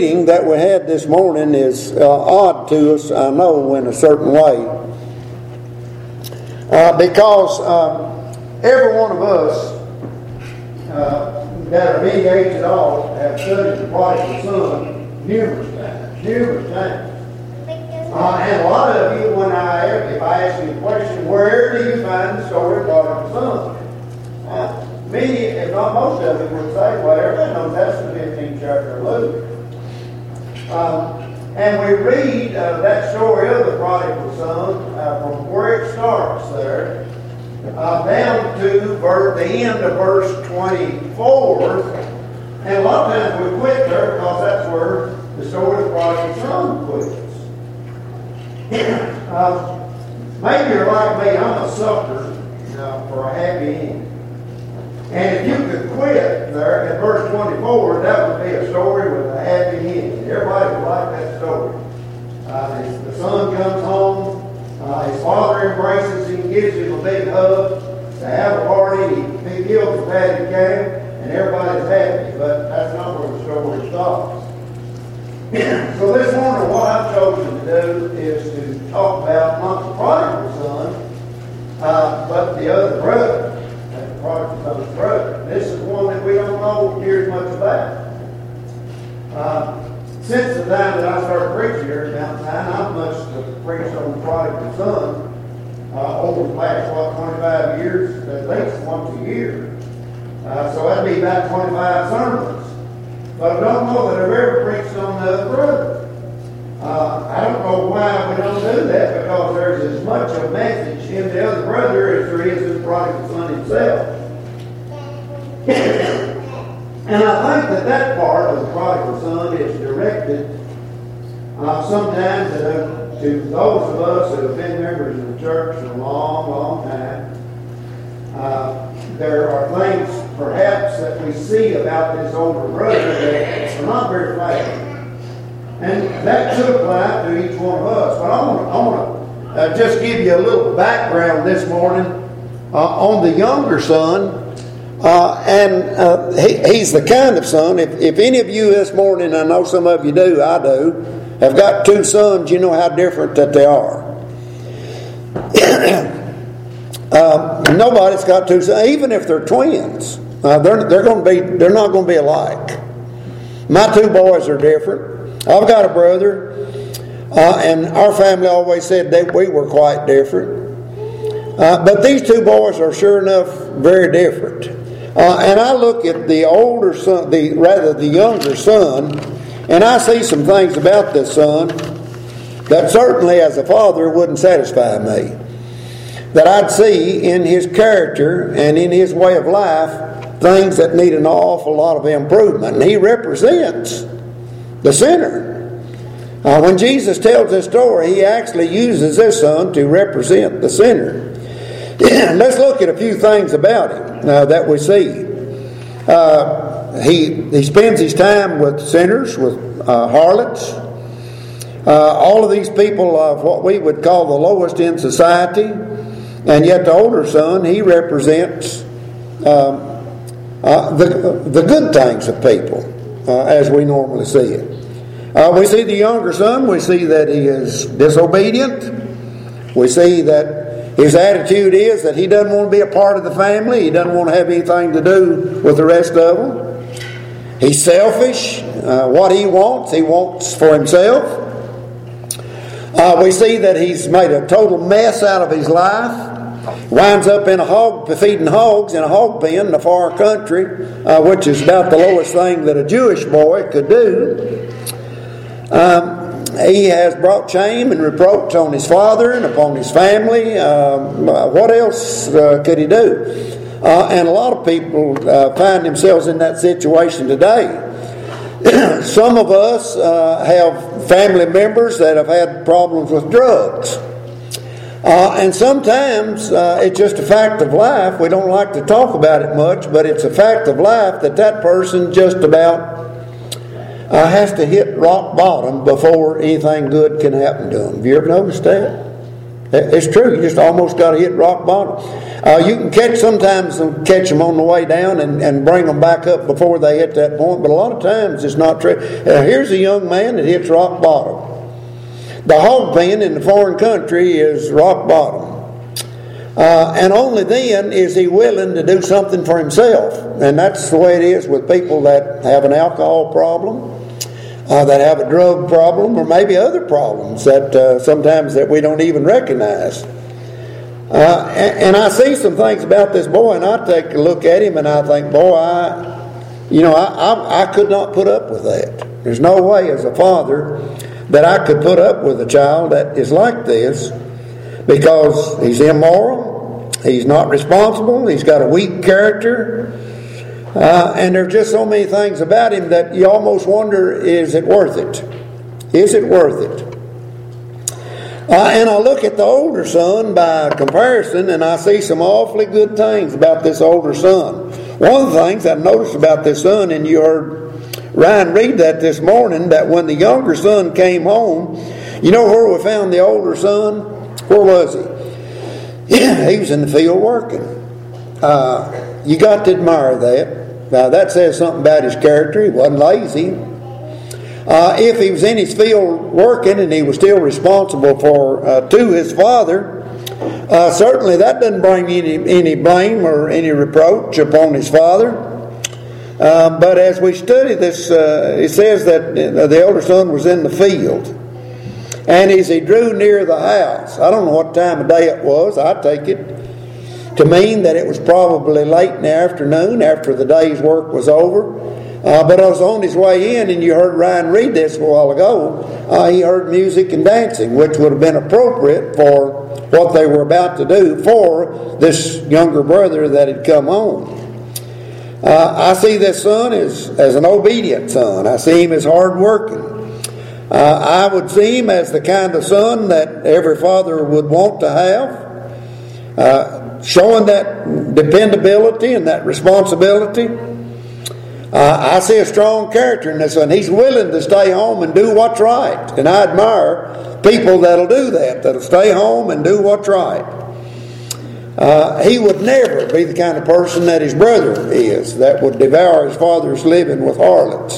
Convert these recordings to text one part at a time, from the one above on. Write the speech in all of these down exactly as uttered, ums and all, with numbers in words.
reading that we had this morning is uh, odd to us, I know, in a certain way. Uh, because uh, every one of us uh, that are any age at all have studied the prodigal son numerous times, numerous times. Uh, and a lot of you, when I, if I ask you the question, where do you find the story of the prodigal son? Uh, many, if not most of you, would say, well, everybody knows that's the fifteenth chapter of Luke. Um, and we read uh, that story of the prodigal son uh, from where it starts there uh, down to verse, the end of verse twenty-four. And a lot of times we quit there because that's where the story of the prodigal son quits. uh, maybe you're like me, I'm a sucker uh, for a happy end. And if you could quit there at verse twenty-four, that would be a story with a happy ending. Everybody would like that story. Uh, the son comes home, uh, his father embraces him, gives him a big hug, they have a party, he, he kills the fatted calf, and everybody's happy. But that's not where the story stops. So this morning, what I've chosen to do is to talk about not the prodigal son, uh, but the other brother. Prodigal son's brother. This is one that we don't know near as much about. Uh, since the time that I started preaching here at Mount Zion, I've much to preach on the prodigal son uh, over the last, what, twenty-five years, at least once a year. Uh, so that'd be about twenty-five sermons. But I don't know that I've ever preached on the other brother. Uh, I don't know why we don't do that, because there's as much a message in the other brother as there is in the prodigal son himself. And I think that that part of the prodigal son is directed uh, sometimes uh, to those of us that have been members of the church for a long, long time. Uh, there are things perhaps that we see about this older brother that are not very flattering. And that should apply to each one of us. But I want to, I want to uh, just give you a little background this morning uh, on the younger son. Uh, and uh, he, he's the kind of son, if, if any of you this morning, I know some of you do, I do, have got two sons, you know how different that they are. uh, nobody's got two sons, even if they're twins. Uh, they're they're going to be they're not going to be alike. My two boys are different. I've got a brother, uh, and our family always said that we were quite different. Uh, but these two boys are sure enough very different. Uh, and I look at the older son, the rather the younger son, and I see some things about this son that certainly as a father wouldn't satisfy me. That I'd see in his character and in his way of life things that need an awful lot of improvement. And he represents the sinner. Uh, when Jesus tells this story, he actually uses this son to represent the sinner. Let's look at a few things about him uh, that we see. Uh, he he spends his time with sinners, with uh, harlots. Uh, all of these people of what we would call the lowest in society. And yet the older son, he represents um, uh, the, the good things of people uh, as we normally see it. Uh, we see the younger son, we see that he is disobedient. We see that his attitude is that he doesn't want to be a part of the family. He doesn't want to have anything to do with the rest of them. He's selfish. Uh, what he wants, he wants for himself. Uh, we see that he's made a total mess out of his life. Winds up in a hog, feeding hogs in a hog pen in a far country, uh, which is about the lowest thing that a Jewish boy could do. Um, He has brought shame and reproach on his father and upon his family. Um, what else uh, could he do? Uh, and a lot of people uh, find themselves in that situation today. Some of us uh, have family members that have had problems with drugs. Uh, and sometimes uh, it's just a fact of life. We don't like to talk about it much, but it's a fact of life that that person just about Uh, has to hit rock bottom before anything good can happen to them. Have you ever noticed that? It's true. You just almost got to hit rock bottom. Uh, you can catch sometimes catch them on the way down and, and bring them back up before they hit that point, but a lot of times it's not true. Uh, here's a young man that hits rock bottom. The hog pen in the foreign country is rock bottom. Uh, and only then is he willing to do something for himself. And that's the way it is with people that have an alcohol problem, uh, that have a drug problem, or maybe other problems that uh, sometimes that we don't even recognize. Uh, and, and I see some things about this boy, and I take a look at him and I think, boy, I, you know, I, I, I could not put up with that. There's no way as a father that I could put up with a child that is like this, because he's immoral, he's not responsible, he's got a weak character, uh, and there's just so many things about him that you almost wonder, is it worth it? Is it worth it? Uh, and I look at the older son by comparison, and I see some awfully good things about this older son. One of the things I noticed about this son, and you heard Ryan read that this morning, that when the younger son came home, you know where we found the older son? Where was he? Yeah, he was in the field working. Uh, you got to admire that. Now that says something about his character. He wasn't lazy. Uh, if he was in his field working and he was still responsible for uh, to his father, uh, certainly that doesn't bring any, any blame or any reproach upon his father. Um, but as we study this, uh, it says that the elder son was in the field. And as he drew near the house, I don't know what time of day it was, I take it to mean that it was probably late in the afternoon after the day's work was over. Uh, but I was on his way in, and you heard Ryan read this a while ago. Uh, he heard music and dancing, which would have been appropriate for what they were about to do for this younger brother that had come home. Uh, I see this son as, as an obedient son. I see him as hard working. Uh, I would see him as the kind of son that every father would want to have, uh, showing that dependability and that responsibility. Uh, I see a strong character in this son. He's willing to stay home and do what's right. And I admire people that'll do that, that'll stay home and do what's right. Uh, he would never be the kind of person that his brother is, that would devour his father's living with harlots.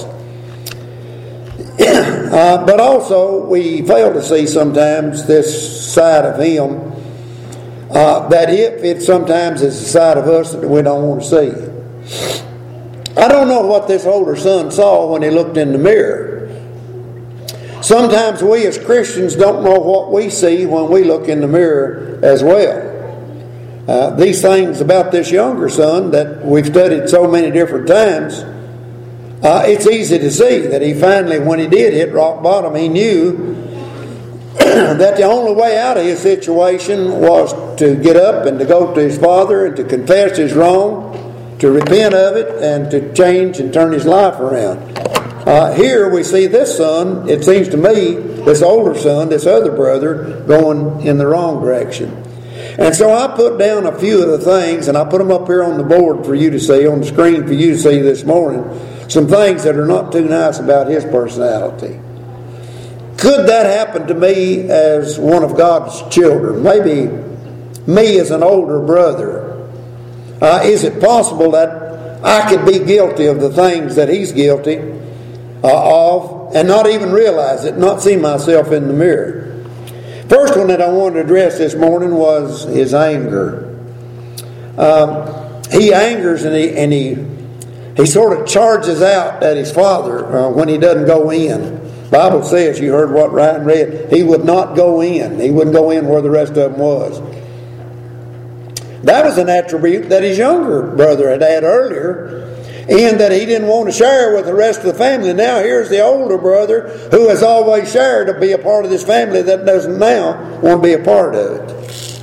uh, but also, we fail to see sometimes this side of him, uh, that if it sometimes is a side of us that we don't want to see. I don't know what this older son saw when he looked in the mirror. Sometimes we as Christians don't know what we see when we look in the mirror as well. Uh, these things about this younger son that we've studied so many different times, uh, it's easy to see that he finally, when he did hit rock bottom, he knew that the only way out of his situation was to get up and to go to his father and to confess his wrong, to repent of it, and to change and turn his life around. Uh, here we see this son, it seems to me, this older son, this other brother, going in the wrong direction. And so I put down a few of the things, and I put them up here on the board for you to see, on the screen for you to see this morning, some things that are not too nice about his personality. Could that happen to me as one of God's children? Maybe me as an older brother. Uh, is it possible that I could be guilty of the things that he's guilty uh, of and not even realize it, not see myself in the mirror? First one that I wanted to address this morning was his anger. Um, he angers and he and he he sort of charges out at his father uh, when he doesn't go in. The Bible says, you heard what Ryan read, he would not go in. He wouldn't go in where the rest of them was. That was an attribute that his younger brother had had earlier, in that he didn't want to share with the rest of the family. Now here's the older brother who has always shared to be a part of this family that doesn't now want to be a part of it.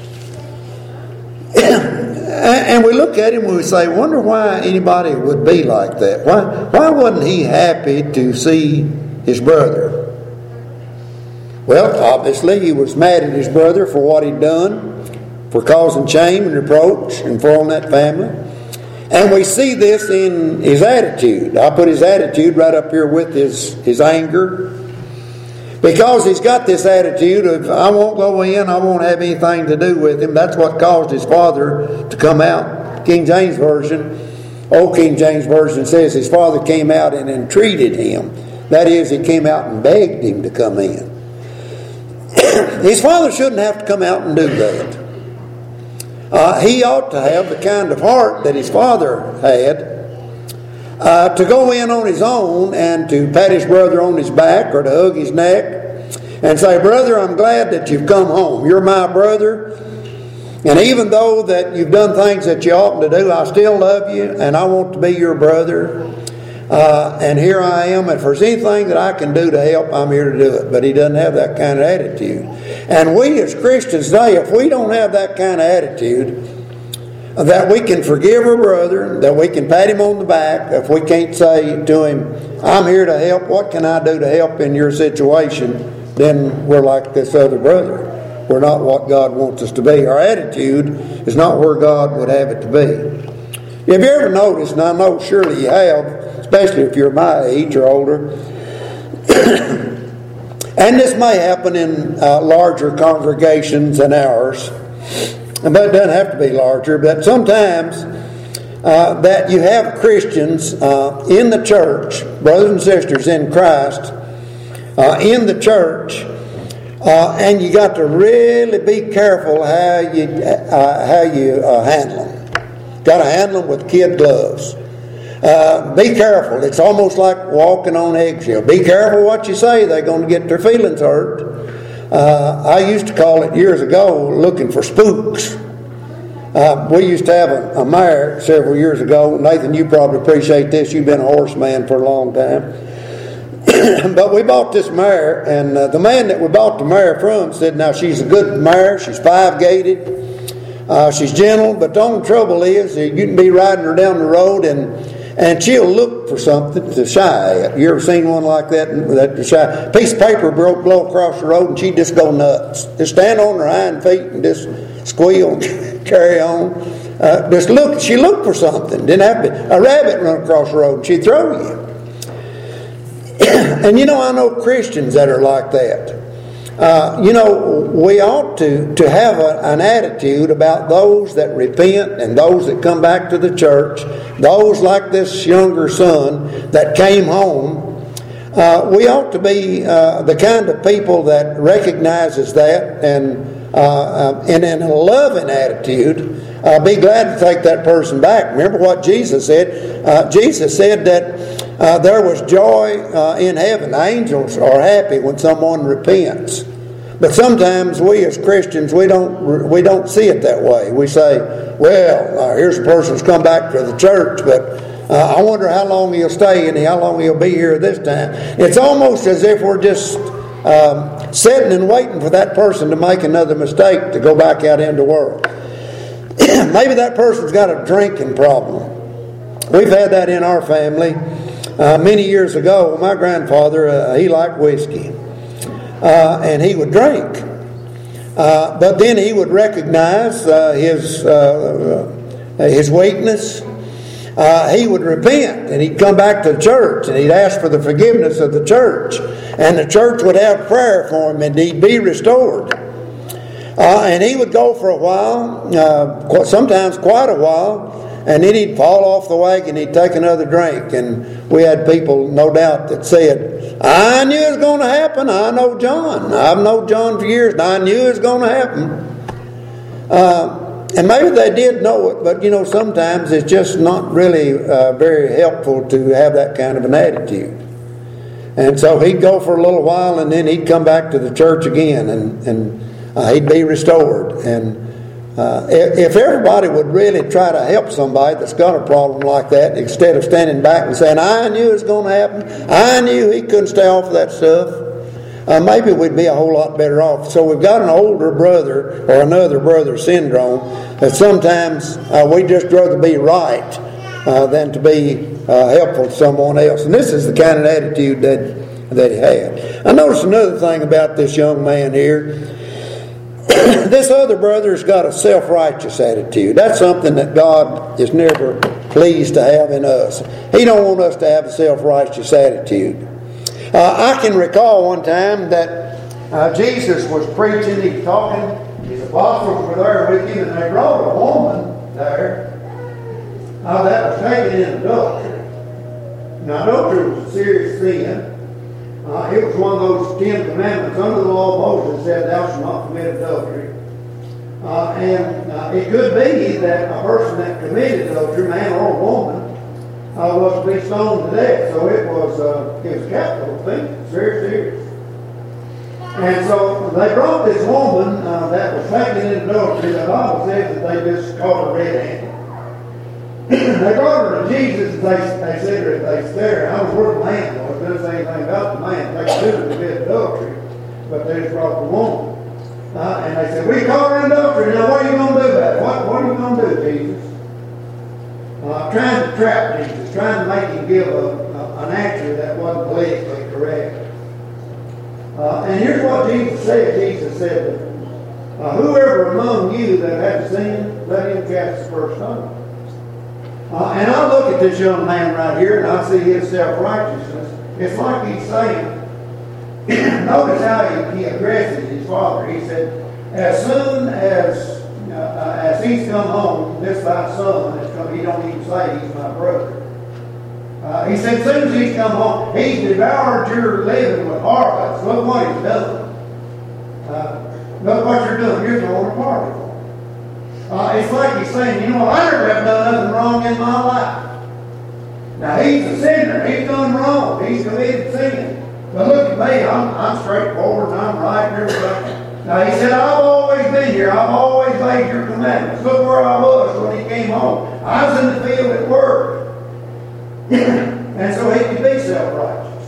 And we look at him and we say, wonder why anybody would be like that. Why, why wasn't he happy to see his brother? Well, obviously he was mad at his brother for what he'd done, for causing shame and reproach and falling that family. And we see this in his attitude. I put his attitude right up here with his, his anger. Because he's got this attitude of, I won't go in, I won't have anything to do with him. That's what caused his father to come out. King James Version, Old King James Version says his father came out and entreated him. That is, he came out and begged him to come in. His father shouldn't have to come out and do that. Uh, he ought to have the kind of heart that his father had, uh, to go in on his own and to pat his brother on his back or to hug his neck and say, brother, I'm glad that you've come home. You're my brother. And even though that you've done things that you oughtn't to do, I still love you and I want to be your brother. Uh, and here I am. If there's anything that I can do to help, I'm here to do it. But he doesn't have that kind of attitude. And we as Christians today, if we don't have that kind of attitude, that we can forgive our brother, that we can pat him on the back, if we can't say to him, I'm here to help, what can I do to help in your situation, then we're like this other brother. We're not what God wants us to be. Our attitude is not where God would have it to be. Have you ever noticed, and I know surely you have, especially if you're my age or older, and this may happen in uh, larger congregations than ours, but it doesn't have to be larger, but sometimes uh, that you have Christians uh, in the church, brothers and sisters in Christ, uh, in the church, uh, and you got to really be careful how you, uh, how you uh, handle them. Got to handle them with kid gloves. Uh, be careful. It's almost like walking on eggshells. Be careful what you say. They're going to get their feelings hurt. Uh, I used to call it years ago looking for spooks. Uh, we used to have a, a mare several years ago. Nathan, you probably appreciate this. You've been a horseman for a long time. But we bought this mare, and uh, the man that we bought the mare from said, now she's a good mare. She's five-gated. Uh, she's gentle, but the only trouble is you can be riding her down the road and And she'll look for something to shy at. You ever seen one like that? That shy a piece of paper broke blow across the road, and she'd just go nuts. Just stand on her hind feet and just squeal and carry on. Uh, just look. She looked for something. Didn't have to. A rabbit run across the road, and she'd throw you. And you know, I know Christians that are like that. Uh, you know, we ought to, to have a, an attitude about those that repent and those that come back to the church, those like this younger son that came home. Uh, we ought to be uh, the kind of people that recognizes that and, uh, uh, and in a loving attitude, uh, be glad to take that person back. Remember what Jesus said? Uh, Jesus said that Uh, there was joy uh, in heaven. The angels are happy when someone repents. But sometimes we as Christians, we don't we don't see it that way. We say, well, uh, here's a person who's come back to the church, but uh, I wonder how long he'll stay and how long he'll be here this time. It's almost as if we're just um, sitting and waiting for that person to make another mistake to go back out into the world. Maybe that person's got a drinking problem. We've had that in our family. Uh, many years ago, my grandfather, uh, he liked whiskey. Uh, and he would drink. Uh, but then he would recognize uh, his, uh, his weakness. Uh, he would repent, and he'd come back to the church, and he'd ask for the forgiveness of the church. And the church would have prayer for him, and he'd be restored. Uh, and he would go for a while, uh, sometimes quite a while, and then he'd fall off the wagon, he'd take another drink. And we had people, no doubt, that said, I knew it was going to happen. I know John. I've known John for years, and I knew it was going to happen. Uh, and maybe they did know it, but, you know, sometimes it's just not really uh, very helpful to have that kind of an attitude. And so he'd go for a little while, and then he'd come back to the church again, and, and uh, he'd be restored. And Uh, if everybody would really try to help somebody that's got a problem like that, instead of standing back and saying, I knew it was going to happen, I knew he couldn't stay off of that stuff, uh, maybe we'd be a whole lot better off. So we've got an older brother or another brother syndrome that sometimes uh, we'd just rather be right uh, than to be uh, helpful to someone else. And this is the kind of attitude that, that he had. I noticed another thing about this young man here. This other brother's got a self-righteous attitude. That's something that God is never pleased to have in us. He don't want us to have a self-righteous attitude. Uh, I can recall one time that uh, Jesus was preaching, he was talking, his apostles were there with him, and they brought a woman there uh, that was taken in adultery. Now, adultery was a serious sin. Uh, it was one of those Ten Commandments under the law of Moses that said, thou shalt not commit adultery. Uh, and uh, it could be that a person that committed adultery, man or woman, uh, was to be stoned to death. So it was, uh, it was a capital offense, very serious. And so they brought this woman uh, that was taken in adultery. The Bible says that they just caught her red-handed. They brought her to Jesus, and they, they said her, they said her, I was where the man was. They didn't say anything about the man. They could have committed adultery, but they just brought the woman. Uh, and they said, we caught her in adultery. Now, what are you going to do about it? What, what are you going to do, Jesus? Uh, trying to trap Jesus, trying to make him give a, a, an answer that wasn't politically correct. Uh, and here's what Jesus said. Jesus said, uh, whoever among you that has sinned, let him cast the first stone. Uh, and I look at this young man right here, and I see his self-righteousness. It's like he's saying, notice how he, he addresses his father. He said, as soon as uh, as he's come home, this thy son has come. He don't even say he's my brother. Uh, he said, as soon as he's come home, he's devoured your living with harlots. Look what he's done. Uh, look what you're doing. You're throwing a party. Uh, it's like he's saying, you know, I never have done nothing wrong in my life. Now, he's a sinner. He's done wrong. He's committed sin. But look at me. I'm, I'm straightforward and I'm right and everything. Now, he said, I've always been here. I've always obeyed your commandments. Look where I was when he came home. I was in the field at work. And so he could be self-righteous.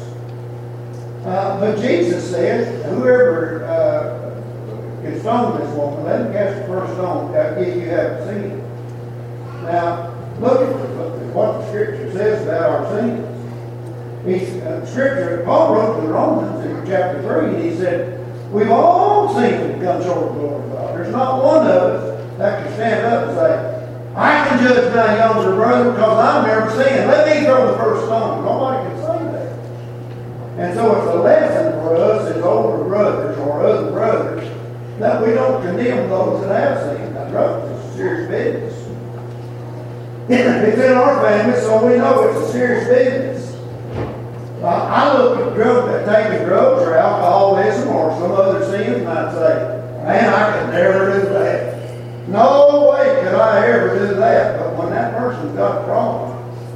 Uh, but Jesus said, whoever uh, can stone this woman, let him cast the first stone if you haven't seen it. Now, look at what the Scripture says about our sins. He, uh, Scripture, Paul wrote to the Romans in chapter three, and he said, we've all sinned and come short of the glory of God. There's not one of us that can stand up and say, I can judge my younger brother because I've never sinned. Let me throw the first stone. Nobody can say that. And so it's a lesson for us as older brothers or other brothers that we don't condemn those that have sinned. Now, drugs is a serious business. It's in our family, so we know it's a serious business. Uh, I look at drugs that taking drugs or alcoholism or some other sins, and I'd say, man, I could never do that. No way could I ever do that. But when that person's got a problem,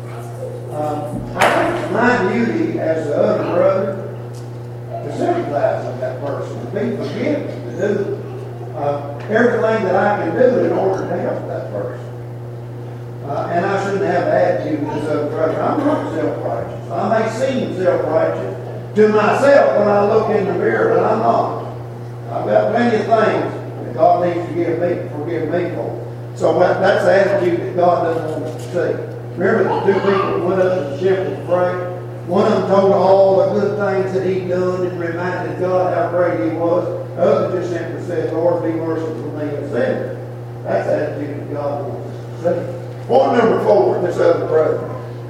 um, I think it's my duty as the other brother to sympathize with that person, to be forgiving, to do uh, everything that I can do in order to help that person. Uh, and I shouldn't have the attitude of this other brother. I'm not self-righteous. I may seem self-righteous to myself when I look in the mirror, but I'm not. I've got plenty of things that God needs to give me, forgive me for. So that, that's the attitude that God doesn't want us to see. Remember the two people went up to the temple to pray? One of them told all the good things that he'd done and reminded God how great he was. The other just simply said, Lord, be merciful to me, a sinner. That's the attitude that God wants us to see. Point number four, this other brother.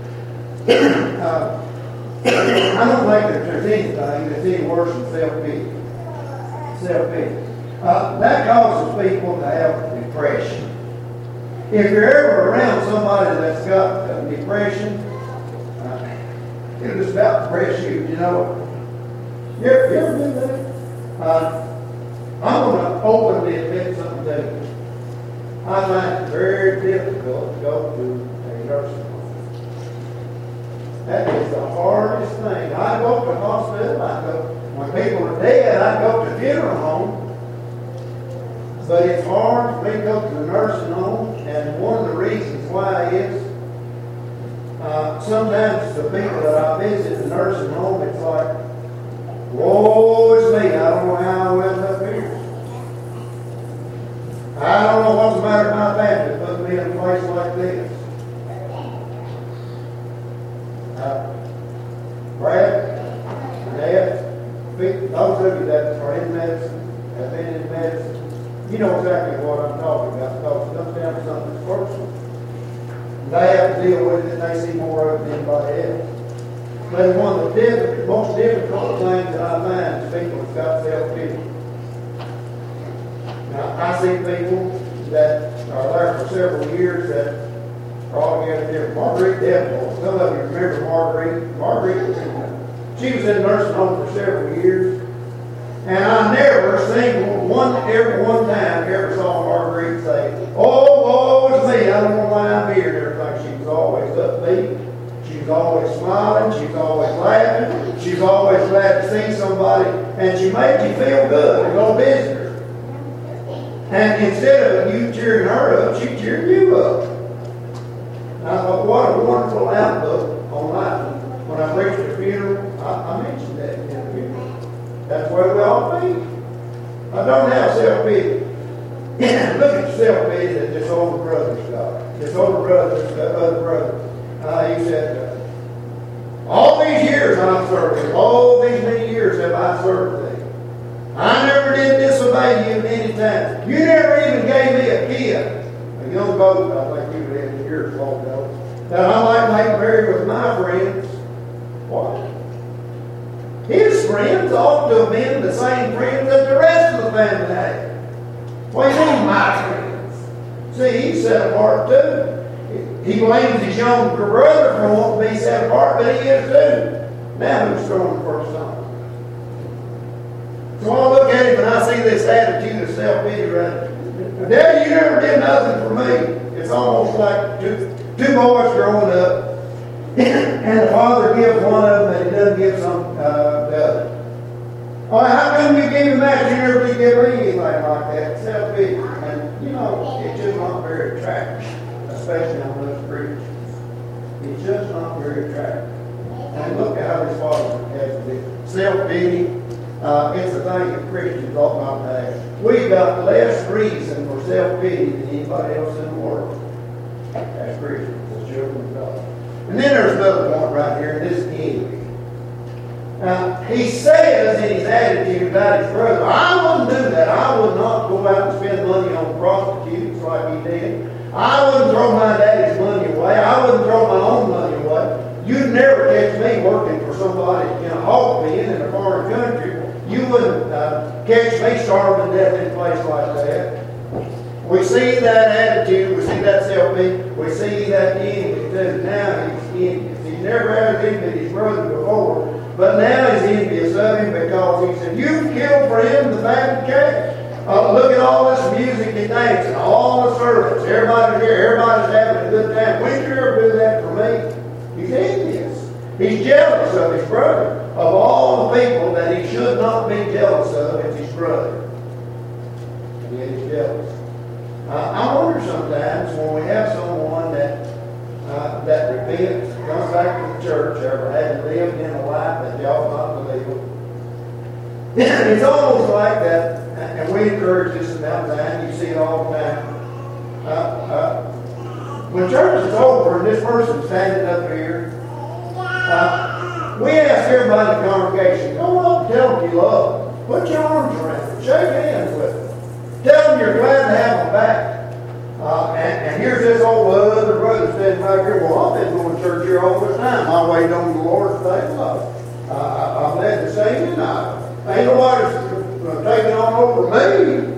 uh, I don't think that there's anything that's any worse than self-pity. Self-pity. Uh, that causes people to have depression. If you're ever around somebody that's got uh, depression, uh, it'll just about depress you, you know. You ever, you ever do that? Uh, I'm going to openly admit something to you. I find it very difficult to go to a nursing home. That is the hardest thing. I go to the hospital, I go, when people are dead, I go to the funeral home. But it's hard for me to go to the nursing home, and one of the reasons why is uh, sometimes the people that I visit the nursing home, it's like, woe is me, I don't know how I went up here. I don't know what's the matter with my family that put me in a place like this. Uh, Brad, Dad, those of you that are in medicine, have been in medicine, you know exactly what I'm talking about because it comes down to something that's personal. They have to deal with it and they see more of it than anybody else. But one of the difficult, most difficult things that I find is people have got self-pity. Now, I see people that are there for several years that are altogether different. Marguerite Devil, some of you remember Marguerite. Marguerite was in, she was in nursing home for several years. And I never seen one, every one time, ever saw Marguerite say, "Oh, woe is me, I don't know why I'm here," and everything. She was always upbeat. She was always smiling. She was always laughing. She was always glad to see somebody. And she made you feel good to go visit her. And instead of you cheering her up, she cheered you up. And I thought, what a wonderful outlook on life. When I preached at a funeral, I, I mentioned that in the funeral. That's where we all be. I don't have self-pity. Look at self-pity that this older brother's got. This older brother, that other brother. Uh, he said, uh, all these years I've served you. All these many years have I served thee. I never did disobey you any time. You never even gave me a kid. A young boat, I think you had years long ago, that I might make merry with my friends. What? His friends ought to have been the same friends that the rest of the family had. What do you mean, my friends? See, he's set apart too. He blames his younger brother for wanting to be set apart, but he is too. Now who's throwing the first stone? So I look at him and I see this attitude of self-pity right. Daddy, you never did nothing for me. It's almost like two, two boys growing up, and the father gives one of them and he doesn't give some uh, the other. Oh, how come you give him that? You never did give me anything like that. Self-pity. And, you know, it's just not very attractive, especially on those preachers. It's just not very attractive. And look at how this father has to be. Self-pity. Uh, it's a thing that Christians ought not to have. We've got less reason for self-pity than anybody else in the world. As Christians, as children of God. And then there's another point right here, and this is envy. Now, he says in his attitude about his brother, I wouldn't do that. I would not go out and spend money on prostitutes like he did. I wouldn't throw my daddy's money away. I wouldn't throw my own money away. You'd never catch me working for somebody in a hog pen in a foreign country. You wouldn't uh, catch me starving to death in a place like that. We see that attitude, we see that self-pity, we see that envy too. Now he's envious. He never has envied his brother before, but now he's envious of him because he said, "You killed for him the fatted calf. Uh, look at all this music and dancing, all the service. Everybody's here, everybody's having a good time. Wouldn't you ever do that for me?" He's envious. He's jealous of his brother. Of all the people that he should not be jealous of, it's his brother. And yet he's jealous. Uh, I wonder sometimes when we have someone that uh, that repents, comes back to the church, ever had lived in a life that they ought not to live. It's almost like that, and we encourage this about that. You see it all the time. Uh, uh, when church is over and this person's standing up here, uh, we ask everybody in the congregation, go up and tell them you love them. Put your arms around them. Shake hands with them. Tell them you're glad to have them back. Uh, and, and here's this old other brother standing back here. Well, I've been going to church here all this time. I wait on the Lord to thank God. Uh, I'm glad to say it. I ain't nobody's taking on over me.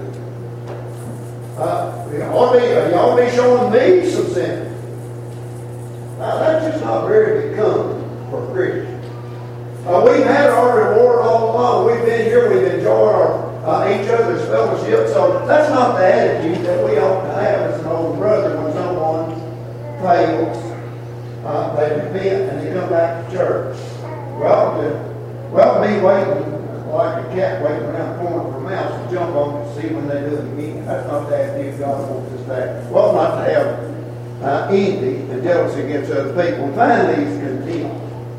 Uh, you ought to be, you ought to be showing me some sin. Now, that's just not very becoming for Christians. Uh, we've had our reward all along. We've been here. We've enjoyed our uh, each other's fellowship. So that's not the attitude that we ought to have as an older brother when someone fails. Uh, they repent and they come back to church. Well, to, well, me waiting like a cat waiting around the corner for a mouse to jump on it to see when they do it again. That's not the attitude God wants us to have. Well, not to have uh, envy and jealousy against other people. And finally, he's contempt.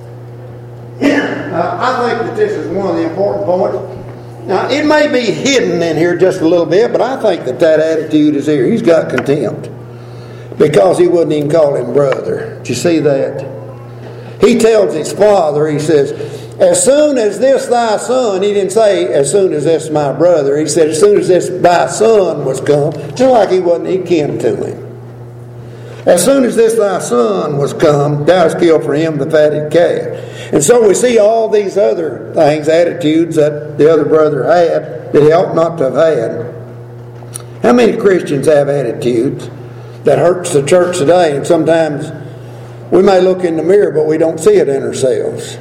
Uh, I think that this is one of the important points. Now, it may be hidden in here just a little bit, but I think that that attitude is here. He's got contempt because he wouldn't even call him brother. Did you see that? He tells his father, he says, as soon as this thy son, he didn't say as soon as this my brother, he said as soon as this thy son was come, just like he wasn't, he kin to him. As soon as this thy son was come, thou hast killed for him the fatted calf. And so we see all these other things, attitudes that the other brother had that he ought not to have had. How many Christians have attitudes that hurts the church today? And sometimes we may look in the mirror, but we don't see it in ourselves.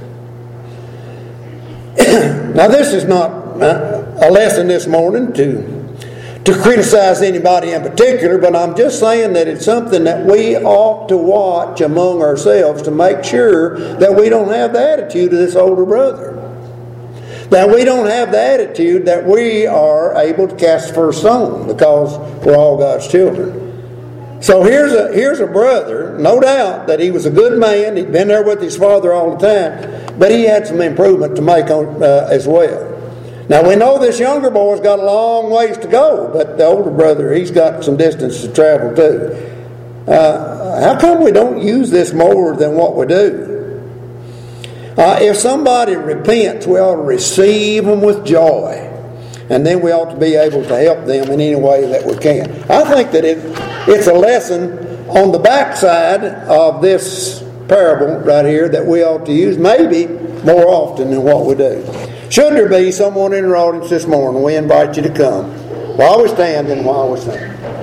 Now, this is not a lesson this morning to to criticize anybody in particular, but I'm just saying that it's something that we ought to watch among ourselves to make sure that we don't have the attitude of this older brother. That we don't have the attitude that we are able to cast the first stone, because we're all God's children. So here's a here's a brother, no doubt that he was a good man. He'd been there with his father all the time, but he had some improvement to make on, uh, as well. Now we know this younger boy's got a long ways to go, but the older brother, he's got some distance to travel too. Uh, how come we don't use this more than what we do? Uh, if somebody repents, we ought to receive them with joy. And then we ought to be able to help them in any way that we can. I think that it, it's a lesson on the backside of this parable right here that we ought to use maybe more often than what we do. Should there be someone in our audience this morning, we invite you to come while we stand and while we sing.